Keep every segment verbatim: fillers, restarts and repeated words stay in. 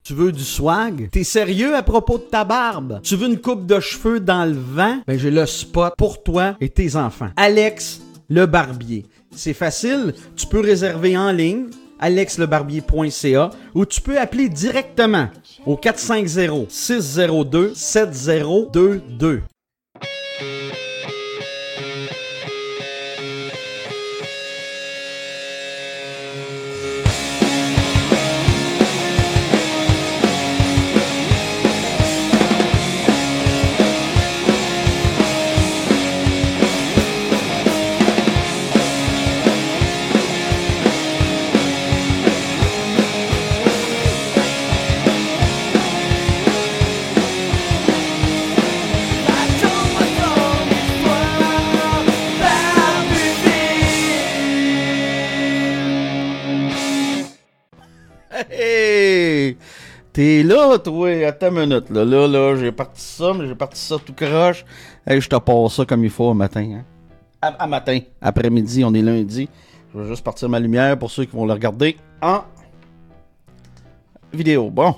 Tu veux du swag? T'es sérieux à propos de ta barbe? Tu veux une coupe de cheveux dans le vent? Ben j'ai le spot pour toi et tes enfants. Alex le Barbier. C'est facile, tu peux réserver en ligne, alex le barbier point c a, ou tu peux appeler directement au quatre cinq zéro, six zéro deux, sept zéro deux deux. Hey! T'es là, toi, attends une minute, là, là, là, j'ai parti ça, mais j'ai parti ça tout croche. Hey, je te passe ça comme il faut au matin, hein. À, à matin, après-midi, on est lundi. Je vais juste partir ma lumière pour ceux qui vont le regarder en vidéo. Bon.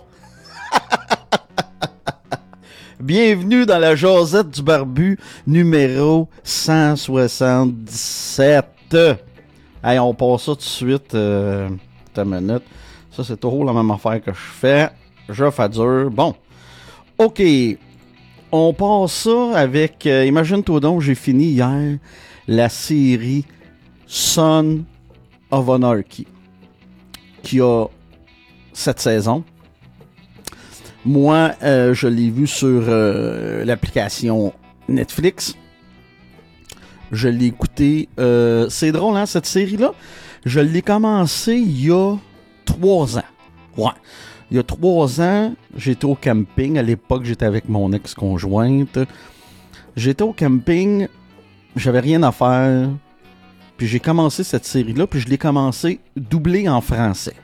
Bienvenue dans la Josette du Barbu, numéro cent soixante-dix-sept. Hey, on passe ça tout de suite, euh, attends une minute. Ça, c'est toujours la même affaire que je fais. Je fais dur. Bon. OK. On passe ça avec... Euh, imagine-toi donc, j'ai fini hier la série Son of Anarchy, qui a cette saison. Moi, euh, je l'ai vu sur euh, l'application Netflix. Je l'ai écouté. Euh, c'est drôle, hein, cette série-là. Je l'ai commencé il y a trois ans. Ouais. Il y a trois ans, j'étais au camping. À l'époque, j'étais avec mon ex-conjointe. J'étais au camping. J'avais rien à faire. Puis j'ai commencé cette série-là. Puis je l'ai commencé doublé en français.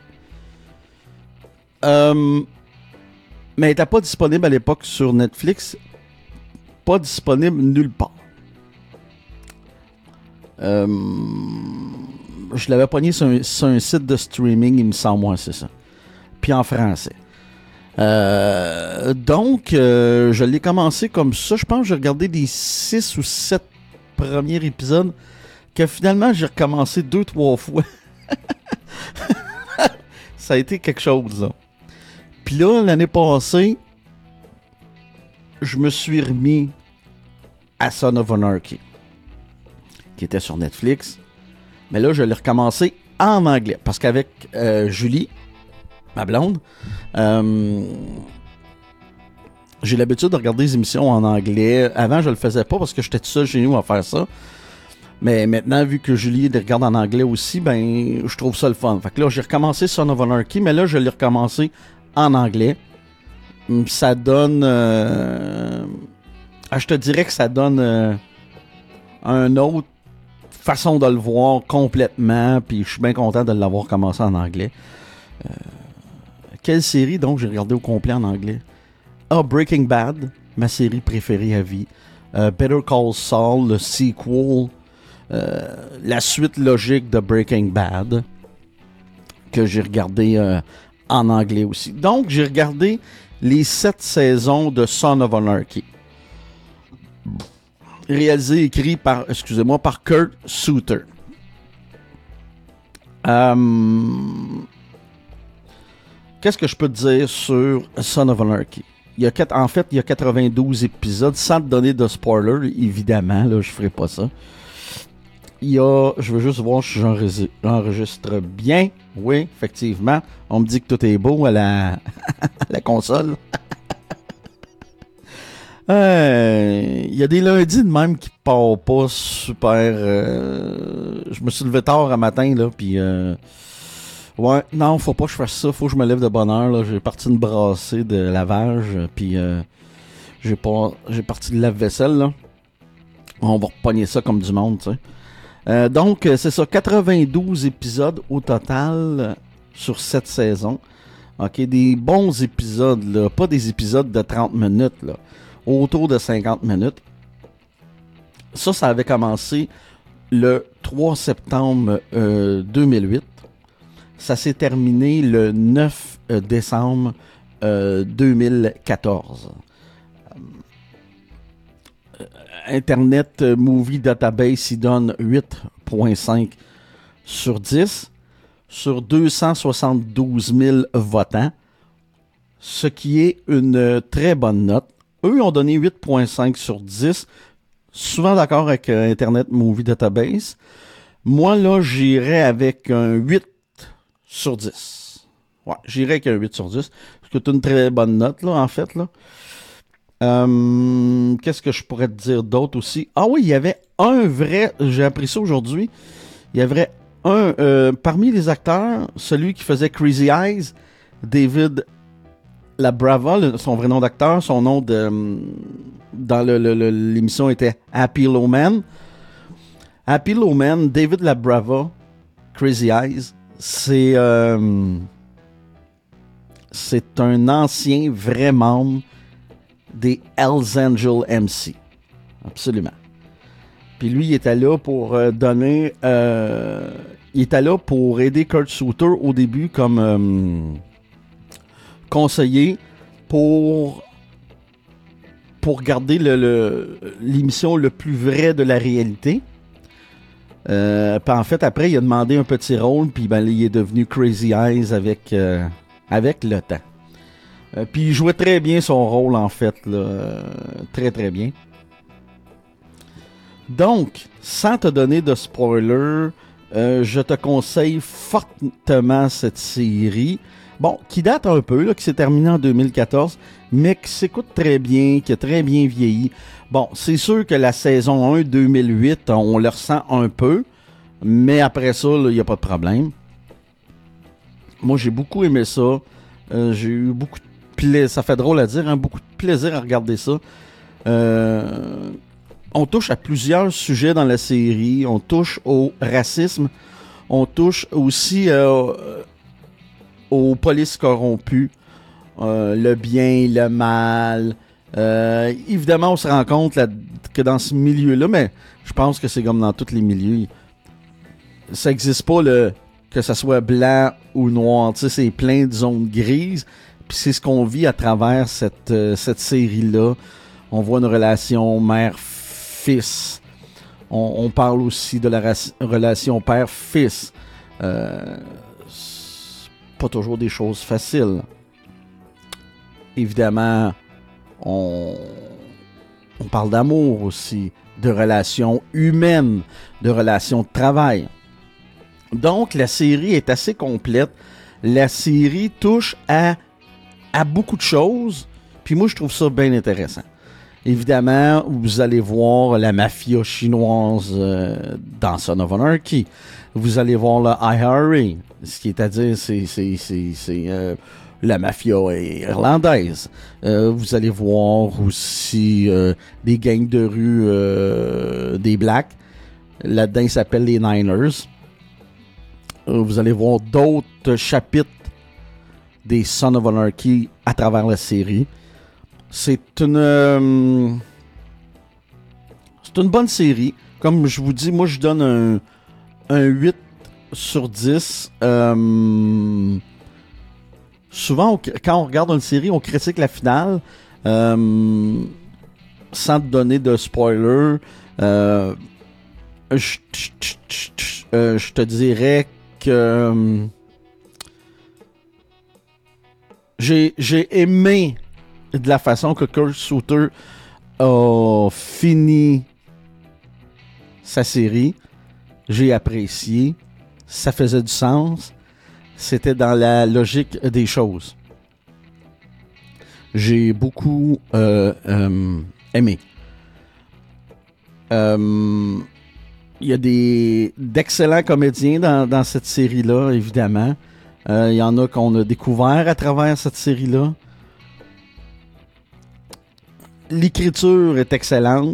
Euh, mais elle n'était pas disponible à l'époque sur Netflix. Pas disponible nulle part. Euh... Je l'avais pogné sur un, sur un site de streaming, il me semble, moi, c'est ça. Puis en français. Euh, donc, euh, je l'ai commencé comme ça. Je pense que j'ai regardé des six ou sept premiers épisodes que finalement, j'ai recommencé deux, trois fois. Ça a été quelque chose, là. Puis là, l'année passée, je me suis remis à Son of Anarchy, qui était sur Netflix. Mais là, je l'ai recommencé en anglais. Parce qu'avec euh, Julie, ma blonde, euh, j'ai l'habitude de regarder des émissions en anglais. Avant, je le faisais pas parce que j'étais tout seul chez nous à faire ça. Mais maintenant, vu que Julie les regarde en anglais aussi, ben, je trouve ça le fun. Fait que là, j'ai recommencé Son of Anarchy, mais là, je l'ai recommencé en anglais. Ça donne... Euh, ah, je te dirais que ça donne euh, un autre façon de le voir complètement, puis je suis bien content de l'avoir commencé en anglais. Euh, quelle série donc j'ai regardé au complet en anglais? Ah, Breaking Bad, ma série préférée à vie. Euh, Better Call Saul, le sequel, euh, la suite logique de Breaking Bad, que j'ai regardé euh, en anglais aussi. Donc, j'ai regardé les sept saisons de Son of Anarchy. Réalisé et écrit par, excusez-moi, par Kurt Sutter. Euh, qu'est-ce que je peux te dire sur Son of Anarchy? Il y a quatre, en fait, il y a quatre-vingt-douze épisodes, sans te donner de spoiler, évidemment, là, je ferai pas ça. Il y a, je veux juste voir si j'enregistre, j'enregistre bien. Oui, effectivement. On me dit que tout est beau à la, à la console. Il euh, y a des lundis de même qui partent pas super. Euh, je me suis levé tard un matin, là, puis euh, ouais, non, faut pas que je fasse ça, faut que je me lève de bonne heure, là. J'ai parti une brassée de lavage, puis euh, j'ai pas, j'ai parti de lave-vaisselle, là. On va repogner ça comme du monde, tu sais. Euh, donc, c'est ça, quatre-vingt-douze épisodes au total sur cette saison. Ok, des bons épisodes, là, pas des épisodes de trente minutes, là. Autour de cinquante minutes. Ça, ça avait commencé le trois septembre euh, deux mille huit. Ça s'est terminé le neuf décembre euh, deux mille quatorze. Euh, Internet Movie Database, il donne huit virgule cinq sur dix sur deux cent soixante-douze mille votants, ce qui est une très bonne note. Eux ont donné huit virgule cinq sur dix, souvent d'accord avec euh, Internet Movie Database. Moi, là, j'irais avec un huit sur dix. Ouais, j'irais avec un huit sur dix. C'est une très bonne note, là, en fait, là. Euh, qu'est-ce que je pourrais te dire d'autre aussi? Ah oui, il y avait un vrai... J'ai appris ça aujourd'hui. Il y avait un... Euh, parmi les acteurs, celui qui faisait Crazy Eyes, David Labrava, le, son vrai nom d'acteur, son nom de... Dans le, le, le, l'émission était Happy Lowman. Happy Lowman, David Labrava, Crazy Eyes, c'est... Euh, c'est un ancien vrai membre des Hells Angels M C. Absolument. Puis lui, il était là pour euh, donner... Euh, il était là pour aider Kurt Sutter au début comme euh, conseiller pour, pour garder le, le, l'émission le plus vrai de la réalité. Euh, puis en fait, après, il a demandé un petit rôle, puis ben, il est devenu Crazy Eyes avec, euh, avec le temps. Euh, puis il jouait très bien son rôle, en fait. Là, euh, très, très bien. Donc, sans te donner de spoiler, euh, je te conseille fortement cette série. Bon, qui date un peu, là, qui s'est terminée en deux mille quatorze, mais qui s'écoute très bien, qui a très bien vieilli. Bon, c'est sûr que la saison un deux mille huit, on le ressent un peu, mais après ça, il n'y a pas de problème. Moi, j'ai beaucoup aimé ça. Euh, j'ai eu beaucoup de plaisir. Ça fait drôle à dire, hein, beaucoup de plaisir à regarder ça. Euh... On touche à plusieurs sujets dans la série. On touche au racisme. On touche aussi euh, aux polices corrompues. Euh, le bien, le mal. Euh, évidemment, on se rend compte là, que dans ce milieu-là, mais je pense que c'est comme dans tous les milieux. Ça n'existe pas le, que ça soit blanc ou noir. Tu sais, c'est plein de zones grises. Puis c'est ce qu'on vit à travers cette, euh, cette série-là. On voit une relation mère-fille. Fils. On, on parle aussi de la raci- relation père-fils. Euh, c'est pas toujours des choses faciles. Évidemment, on, on parle d'amour aussi, de relations humaines, de relations de travail. Donc, la série est assez complète. La série touche à, à beaucoup de choses. Puis moi, je trouve ça bien intéressant. Évidemment, vous allez voir la mafia chinoise euh, dans Son of Anarchy. Vous allez voir le I R A, ce qui est à dire, c'est, c'est, c'est, c'est euh, la mafia irlandaise. Euh, vous allez voir aussi euh, des gangs de rue euh, des Blacks. Là-dedans, ils s'appellent les Niners. Euh, vous allez voir d'autres chapitres des Son of Anarchy à travers la série. C'est une euh, c'est une bonne série. Comme je vous dis, moi je donne un, un huit sur dix. Euh, souvent, on, quand on regarde une série, on critique la finale euh, sans te donner de spoiler. Euh, je, je, je, je, euh, je te dirais que euh, j'ai, j'ai aimé de la façon que Kurt Sutter a fini sa série. J'ai apprécié. Ça faisait du sens. C'était dans la logique des choses. J'ai beaucoup euh, euh, aimé. Euh, il y a des d'excellents comédiens dans, dans cette série-là, évidemment. Euh, il y en a qu'on a découvert à travers cette série-là. L'écriture est excellente.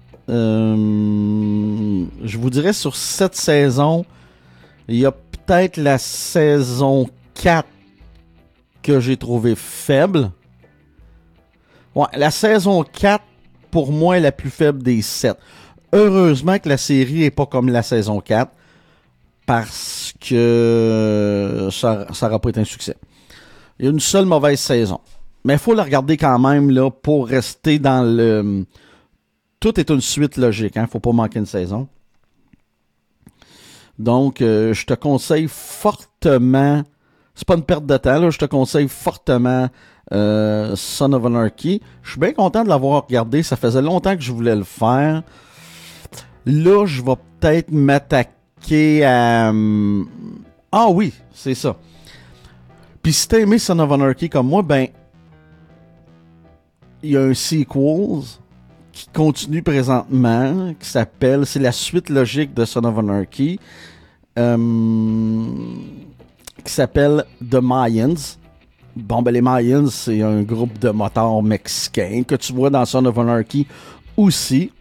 Euh, je vous dirais sur cette saison, il y a peut-être la saison quatre que j'ai trouvé faible. Ouais, la saison quatre, pour moi, est la plus faible des sept. Heureusement que la série n'est pas comme la saison quatre, parce que ça n'aura pas été un succès. Il y a une seule mauvaise saison. Mais il faut le regarder quand même là, pour rester dans le... Tout est une suite logique. Il hein? ne faut pas manquer une saison. Donc, euh, je te conseille fortement... C'est pas une perte de temps. Là, je te conseille fortement euh, Son of Anarchy. Je suis bien content de l'avoir regardé. Ça faisait longtemps que je voulais le faire. Là, je vais peut-être m'attaquer à... Ah oui, c'est ça. Puis si t'as aimé Son of Anarchy comme moi, ben... Il y a un sequel qui continue présentement, qui s'appelle... C'est la suite logique de Son of Anarchy. Euh, qui s'appelle The Mayans. Bon, ben les Mayans, c'est un groupe de motards mexicains que tu vois dans Son of Anarchy aussi.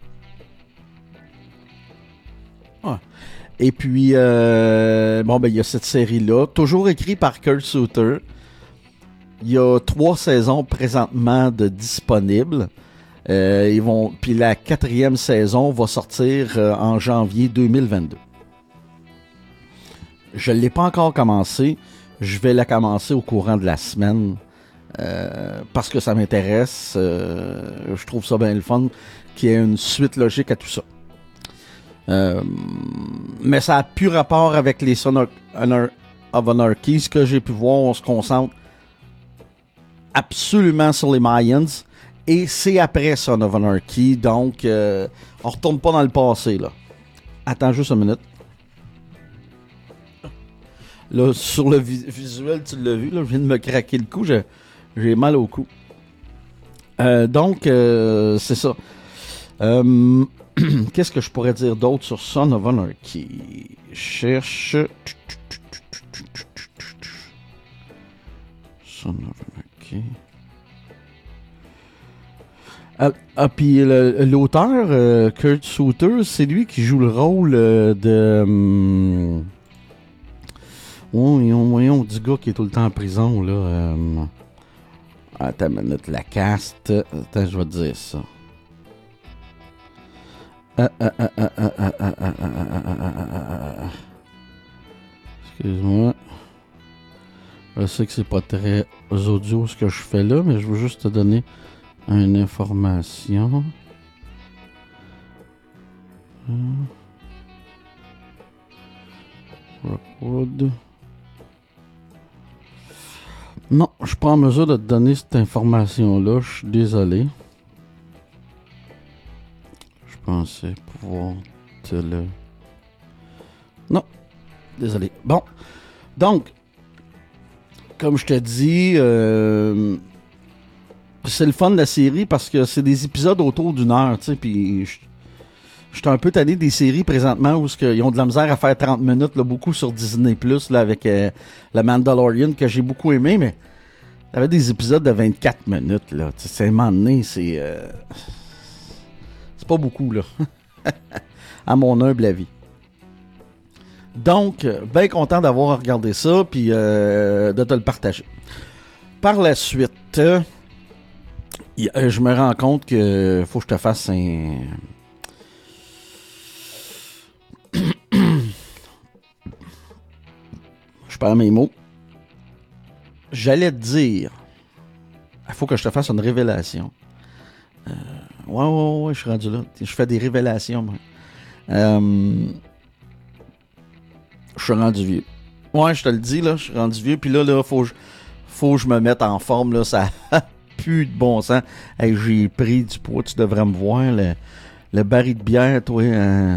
Ah. Et puis, euh, bon, ben il y a cette série-là, toujours écrite par Kurt Sutter. Il y a trois saisons présentement de disponibles. Euh, ils vont, puis la quatrième saison va sortir euh, en janvier deux mille vingt-deux. Je ne l'ai pas encore commencé. Je vais la commencer au courant de la semaine. Euh, parce que ça m'intéresse. Euh, je trouve ça bien le fun qu'il y ait une suite logique à tout ça. Euh, mais ça n'a plus rapport avec les Son of Anarchy. Ce que j'ai pu voir, on se concentre absolument sur les Mayans. Et c'est après Son of Anarchy. Donc, euh, on ne retourne pas dans le passé. Là. Attends juste une minute. Là, sur le vis- visuel, tu l'as vu, là, je viens de me craquer le cou, j'ai, j'ai mal au cou. Euh, donc, euh, c'est ça. Euh, qu'est-ce que je pourrais dire d'autre sur Son of Anarchy? Cherche... Son of Anarchy... Ah, ah puis le, l'auteur, euh, Kurt Sutter, c'est lui qui joue le rôle euh, de... Hum, Voyons, voyons, du gars qui est tout le temps en prison, là. Euh... Attends une minute, la caste. Attends, je vais te dire ça. Excuse-moi. Je sais que c'est pas très audio ce que je fais là, mais je veux juste te donner une information. Rockwood. Non, je suis pas en mesure de te donner cette information-là. Je suis désolé. Je pensais pouvoir te le... Non, désolé. Bon, donc, comme je te dis, euh, c'est le fun de la série parce que c'est des épisodes autour d'une heure, tu sais, puis je je suis un peu tanné des séries présentement où ils ont de la misère à faire trente minutes, là, beaucoup sur Disney plus, là, avec euh, le Mandalorian, que j'ai beaucoup aimé, mais il y avait des épisodes de vingt-quatre minutes. Là. C'est un moment donné, c'est... Euh, c'est pas beaucoup, là. À mon humble avis. Donc, bien content d'avoir regardé ça, puis euh, de te le partager. Par la suite, euh, je me rends compte que faut que je te fasse un... Je perds mes mots. J'allais te dire, il faut que je te fasse une révélation. Euh, ouais, ouais, ouais, je suis rendu là. Je fais des révélations, moi. Euh, je suis rendu vieux. Ouais, je te le dis, là, je suis rendu vieux. Puis là, là, faut, faut que je me mette en forme, là. Ça a plus de bon sens. Hey, j'ai pris du poids, tu devrais me voir. Le, le baril de bière, toi. Euh...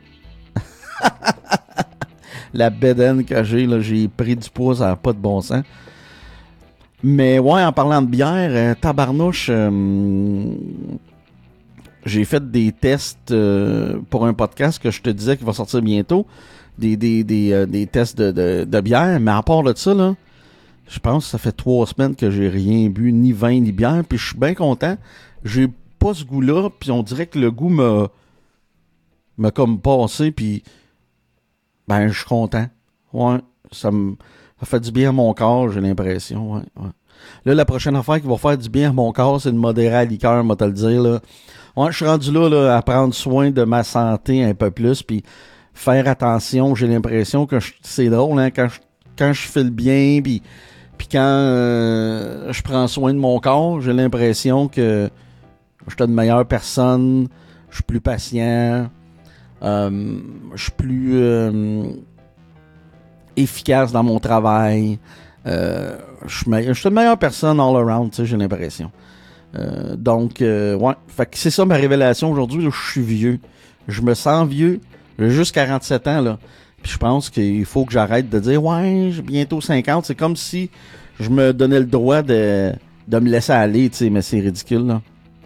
La bédaine que j'ai, là, j'ai pris du poids, ça n'a pas de bon sens. Mais ouais, en parlant de bière, euh, tabarnouche, euh, j'ai fait des tests euh, pour un podcast que je te disais qu'il va sortir bientôt. Des, des, des, euh, des tests de, de, de bière. Mais à part de ça, là, je pense que ça fait trois semaines que j'ai rien bu, ni vin, ni bière. Puis je suis bien content. J'ai pas ce goût-là. Puis on dirait que le goût m'a, m'a comme passé. Puis ben, je suis content. Ouais, ça me ça fait du bien à mon corps, j'ai l'impression. Ouais, ouais. Là, la prochaine affaire qui va faire du bien à mon corps, c'est de modérer à liqueur, moi te le dire. Là. Ouais, je suis rendu là, là à prendre soin de ma santé un peu plus, puis faire attention. J'ai l'impression que je, c'est drôle, hein, quand je, quand je file bien, puis Puis quand euh, je prends soin de mon corps, j'ai l'impression que je suis une meilleure personne, je suis plus patient, euh, je suis plus euh, efficace dans mon travail. Euh, je suis me- je suis une meilleure personne all around, tu sais, j'ai l'impression. Euh, donc, euh, ouais, fait que c'est ça ma révélation aujourd'hui, là, je suis vieux. Je me sens vieux, j'ai juste quarante-sept ans, là. Puis je pense qu'il faut que j'arrête de dire « Ouais, j'ai bientôt cinquante ». C'est comme si je me donnais le droit de, de me laisser aller, tu sais, mais c'est ridicule, là.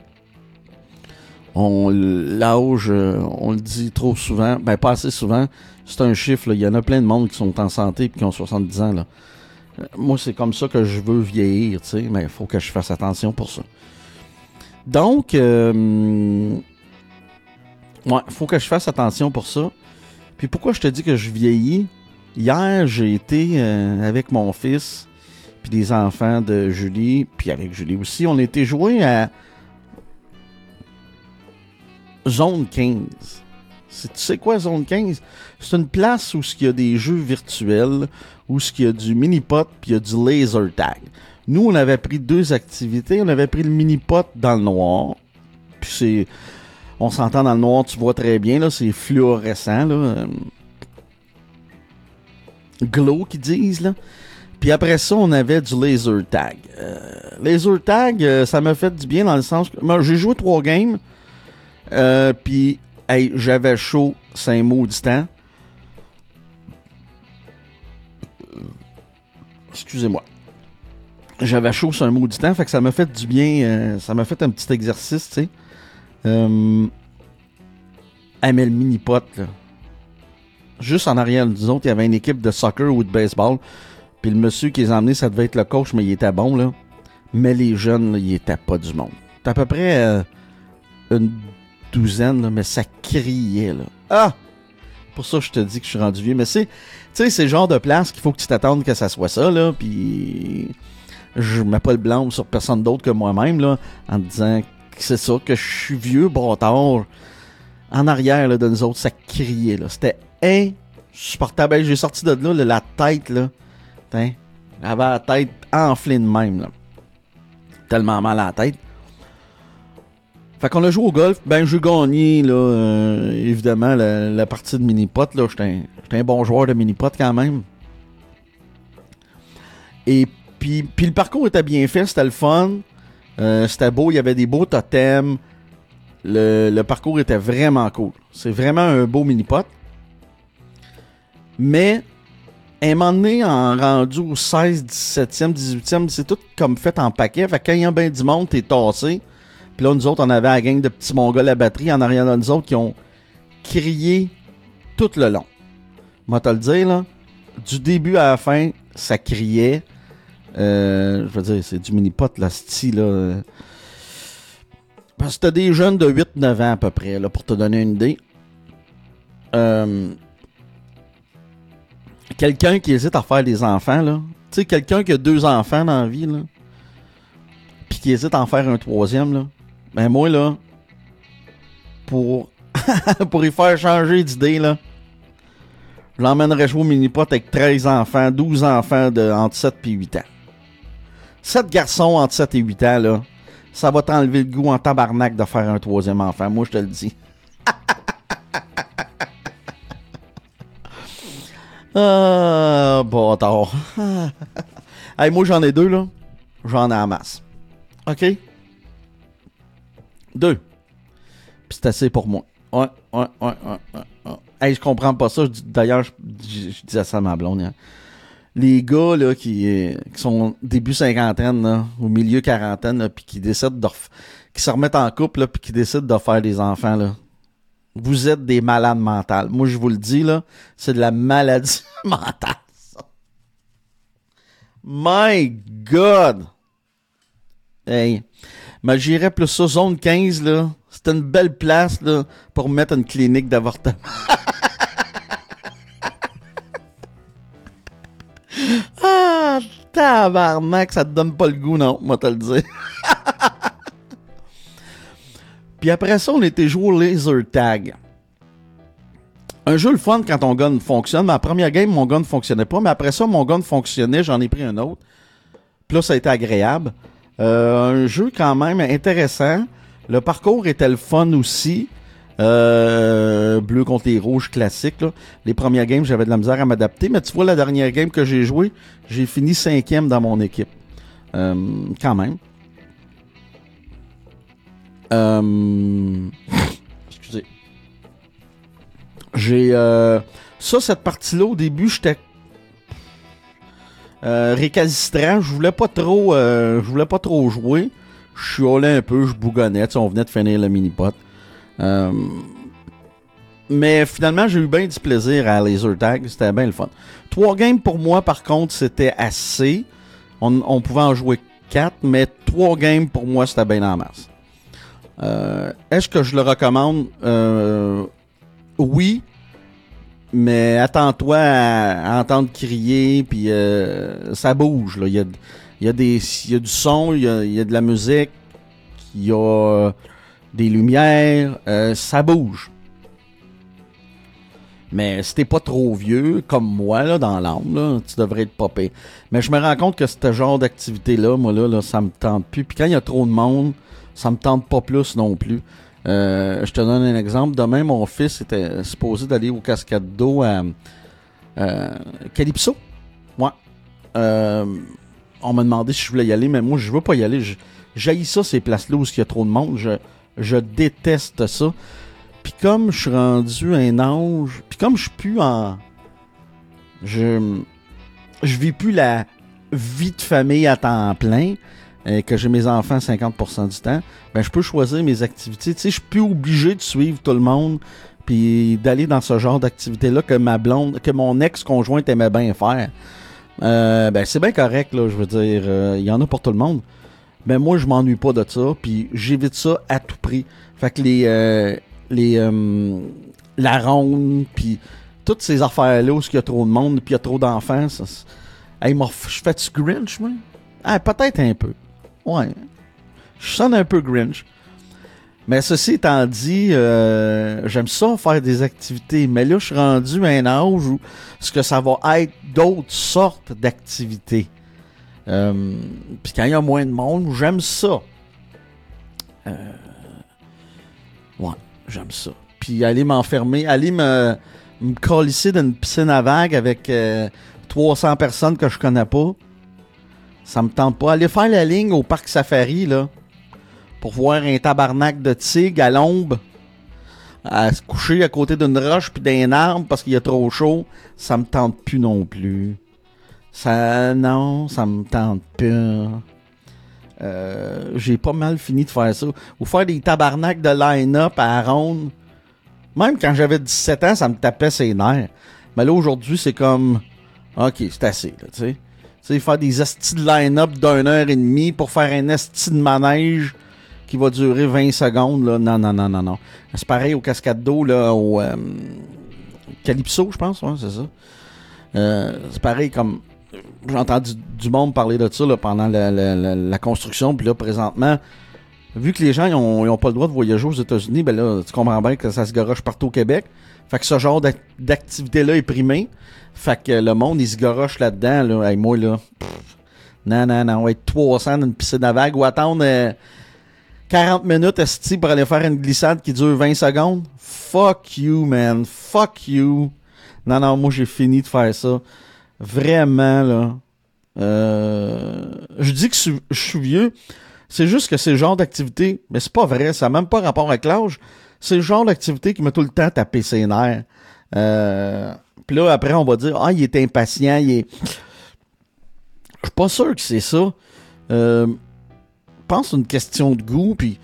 On, l'âge, on le dit trop souvent, ben pas assez souvent, c'est un chiffre, là. Il y en a plein de monde qui sont en santé et qui ont soixante-dix ans, là. Moi, c'est comme ça que je veux vieillir, tu sais, mais il faut que je fasse attention pour ça. Donc, euh, ouais, il faut que je fasse attention pour ça. Puis pourquoi je te dis que je vieillis? Hier, j'ai été euh, avec mon fils, puis les enfants de Julie, puis avec Julie aussi, on était joués à Zone quinze. C'est, tu sais quoi, Zone quinze? C'est une place où il y a des jeux virtuels, où il y a du mini-pot, puis il y a du laser tag. Nous, on avait pris deux activités. On avait pris le mini-pot dans le noir, puis c'est... On s'entend dans le noir, tu vois très bien, là, c'est fluorescent, là. Euh, glow, qu'ils disent, là. Puis après ça, on avait du laser tag. Euh, laser tag, euh, ça m'a fait du bien dans le sens que... Moi, j'ai joué trois games, euh, puis hey, j'avais chaud, c'est un maudit temps. Excusez-moi. J'avais chaud, c'est un maudit temps, fait que ça m'a fait du bien, euh, ça m'a fait un petit exercice, tu sais. Euh... Ah, mais le mini-pot, là. Juste en arrière nous autres, il y avait une équipe de soccer ou de baseball. Puis le monsieur qui les a emmenés, ça devait être le coach, mais il était bon, là. Mais les jeunes, là, ils étaient pas du monde. C'était à peu près euh, une douzaine, là, mais ça criait, là. Ah! Pour ça, je te dis que je suis rendu vieux. Mais c'est, tu sais, c'est le genre de place qu'il faut que tu t'attendes que ça soit ça, là. Puis je mets pas le blanc sur personne d'autre que moi-même, là, en te disant que c'est ça, que je suis vieux, bâtard. En arrière, là, de nous autres, ça criait, là. C'était insupportable. Hey, j'ai sorti de là, là, la tête, là. T'in, j'avais la tête enflée de même, là. Tellement mal à la tête. Fait qu'on a joué au golf. Ben, j'ai gagné, là, euh, évidemment, la, la partie de mini-pot, là. J'étais un, j'étais un bon joueur de mini-pot, quand même. Et puis, puis le parcours était bien fait, c'était le fun. Euh, c'était beau, il y avait des beaux totems. Le, le parcours était vraiment cool. C'est vraiment un beau mini-pot. Mais, à un moment donné, en rendu au seize, dix-septième, dix-huitième, c'est tout comme fait en paquet. Fait que quand il y a bien du monde, t'es tassé. Puis là, nous autres, on avait la gang de petits mongols à batterie en arrière de nous autres qui ont crié tout le long. Moi, te le dire, là, du début à la fin, ça criait. Euh, je veux dire, c'est du mini-pot, là, style, là. Parce que t'as des jeunes de huit neuf ans à peu près, là, pour te donner une idée. Euh, quelqu'un qui hésite à faire des enfants, là. Tu sais, quelqu'un qui a deux enfants dans la vie, là. Puis qui hésite à en faire un troisième, là. Ben moi, là, pour, pour y faire changer d'idée, là, je l'emmènerais jouer au mini-pot avec treize enfants, douze enfants de entre sept et huit ans. sept garçons entre sept et huit ans, là. Ça va t'enlever le goût en tabarnak de faire un troisième enfant. Moi, je te le dis. Ah, bâtard. Hey, moi, j'en ai deux, là. J'en ai en masse. OK? Deux. Puis c'est assez pour moi. Ouais, ouais, ouais, ouais, ouais. ouais. Hey, je comprends pas ça. D'ailleurs, je, je, je disais ça à ma blonde, hein. Les gars là qui, euh, qui sont début cinquantaine, là, au milieu quarantaine, là, puis qui décident de ref... qui se remettent en couple, là, puis qui décident de faire des enfants, là. Vous êtes des malades mentales. Moi, je vous le dis, là, c'est de la maladie mentale, ça. My God! Hey, mais j'irais plus ça, zone quinze, là. C'est une belle place, là, pour mettre une clinique d'avortement. Ah, tabarnak, ça te donne pas le goût, non, moi te le dire. Puis après ça, on était joué au laser tag. Un jeu le fun quand ton gun fonctionne. Ma première game, mon gun ne fonctionnait pas, mais après ça, mon gun fonctionnait, j'en ai pris un autre. Puis là, ça a été agréable. Euh, un jeu quand même intéressant. Le parcours était le fun aussi. Euh, bleu contre les rouges classiques. Là. Les premières games, j'avais de la misère à m'adapter. Mais tu vois, la dernière game que j'ai jouée, j'ai fini cinquième dans mon équipe. Euh, quand même. Euh, excusez. J'ai... Euh, ça, cette partie-là, au début, j'étais... Euh, récalcitrant, je voulais pas trop euh, je voulais pas trop jouer. Je suis allé un peu, je bougonnais, tu sais, on venait de finir le mini-pot. Euh, mais finalement, j'ai eu bien du plaisir à laser tag, c'était bien le fun. Trois games pour moi, par contre, c'était assez. On, on pouvait en jouer quatre, mais trois games pour moi, c'était bien en masse. Euh, est-ce que je le recommande? Euh, oui. Mais attends-toi à, à entendre crier, puis euh, ça bouge. Là. Il, y a, il, y a des, il y a du son, il y a, il y a de la musique, il y a des lumières, euh, ça bouge. Mais si t'es pas trop vieux, comme moi, là, dans l'âme, là, tu devrais être popé. Mais je me rends compte que ce genre d'activité-là, moi, là, là, ça me tente plus. Puis quand il y a trop de monde, ça me tente pas plus non plus. Euh, je te donne un exemple. Demain, mon fils était supposé d'aller aux cascades d'eau à euh, Calypso. Ouais. Euh, on m'a demandé si je voulais y aller, mais moi, je veux pas y aller. Je, j'haïs ça, ces places-là où il y a trop de monde. Je, je déteste ça. Puis comme je suis rendu un ange, puis comme je suis plus en... Je, je vis plus la vie de famille à temps plein, et que j'ai mes enfants cinquante pour cent du temps, ben je peux choisir mes activités. Tu sais, je suis plus obligé de suivre tout le monde puis d'aller dans ce genre d'activité-là que ma blonde, que mon ex-conjointe aimait bien faire. Euh, ben c'est bien correct, là, je veux dire, il euh, y en a pour tout le monde. Ben moi, je m'ennuie pas de ça, puis j'évite ça à tout prix. Fait que les... Euh, les euh, la ronde, puis toutes ces affaires-là où il y a trop de monde, puis il y a trop d'enfants, ça... Hey, je fais-tu Grinch, moi? Ah, peut-être un peu. Ouais. Je sonne un peu Grinch. Mais ceci étant dit, euh, j'aime ça faire des activités. Mais là, je suis rendu à un âge où ce que ça va être d'autres sortes d'activités. Euh, Puis quand il y a moins de monde, j'aime ça. Euh, ouais, j'aime ça. Puis aller m'enfermer, aller me, me colisser dans une piscine à vagues avec euh, trois cents personnes que je connais pas. Ça me tente pas. Aller faire la ligne au parc Safari, là, pour voir un tabarnak de tigre à l'ombre, à se coucher à côté d'une roche puis d'un arbre parce qu'il y a trop chaud, ça me tente plus non plus. Ça, non, ça me tente plus. Euh, j'ai pas mal fini de faire ça. Ou faire des tabarnaks de line-up à la ronde. Même quand j'avais dix-sept ans, ça me tapait ses nerfs. Mais là, aujourd'hui, c'est comme... OK, c'est assez, là, tu sais. Tu sais, faire des astis de line-up d'une heure et demie pour faire un asti de manège qui va durer vingt secondes, là. Non, non, non, non, non. C'est pareil au cascade d'eau, là, au euh, Calypso, je pense, ouais, c'est ça. Euh, c'est pareil comme... J'ai entendu du monde parler de ça là, pendant la, la, la, la construction, puis là, présentement, vu que les gens, ils ont, ils ont pas le droit de voyager aux États-Unis, ben là, tu comprends bien que ça se garoche partout au Québec. Fait que ce genre d'activité-là est primé. Fait que le monde, il se garoche là-dedans, là. Hey, moi, là, pff, non, non, non, on va être trois cents dans une piscine à vagues ou attendre euh, quarante minutes esti, pour aller faire une glissade qui dure vingt secondes. Fuck you, man. Fuck you. Non, non, moi, j'ai fini de faire ça. Vraiment, là. Euh, je dis que je, je suis vieux. C'est juste que c'est le genre d'activité, mais c'est pas vrai, ça n'a même pas rapport avec l'âge. C'est le genre d'activité qui m'a tout le temps tapé ses nerfs. Euh, Puis là, après, on va dire, ah, il est impatient, il est... Je suis pas sûr que c'est ça. Euh, je pense que c'est une question de goût, puis...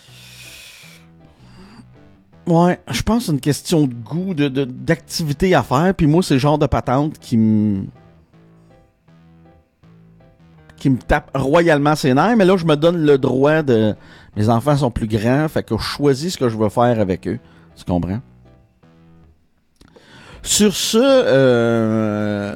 Ouais, je pense que c'est une question de goût, de, de, d'activité à faire, puis moi, c'est le genre de patente qui me... qui me tape royalement ses nerfs, mais là, je me donne le droit de... Mes enfants sont plus grands, fait que je choisis ce que je veux faire avec eux. Tu comprends? Sur ce, euh...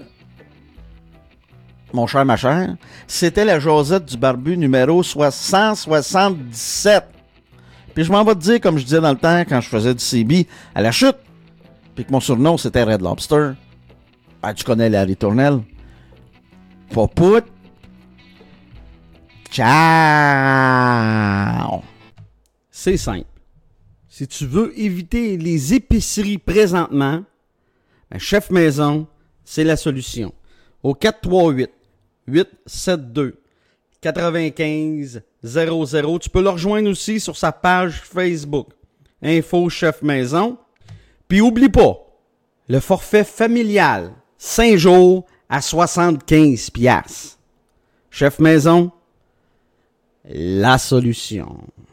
mon cher, ma chère, c'était la Josette du Barbu numéro cent soixante-dix-sept. Puis je m'en vais te dire, comme je disais dans le temps, quand je faisais du C B à la chute, puis que mon surnom, c'était Red Lobster. Ah, tu connais la ritournelle? Pas pout. Ciao! C'est simple. Si tu veux éviter les épiceries présentement, ben Chef Maison, c'est la solution. Au quatre trois huit, huit sept deux, neuf cinq zéro zéro. Tu peux le rejoindre aussi sur sa page Facebook. Info Chef Maison. Puis oublie pas, le forfait familial, cinq jours à soixante-quinze piastres. Chef Maison, la solution.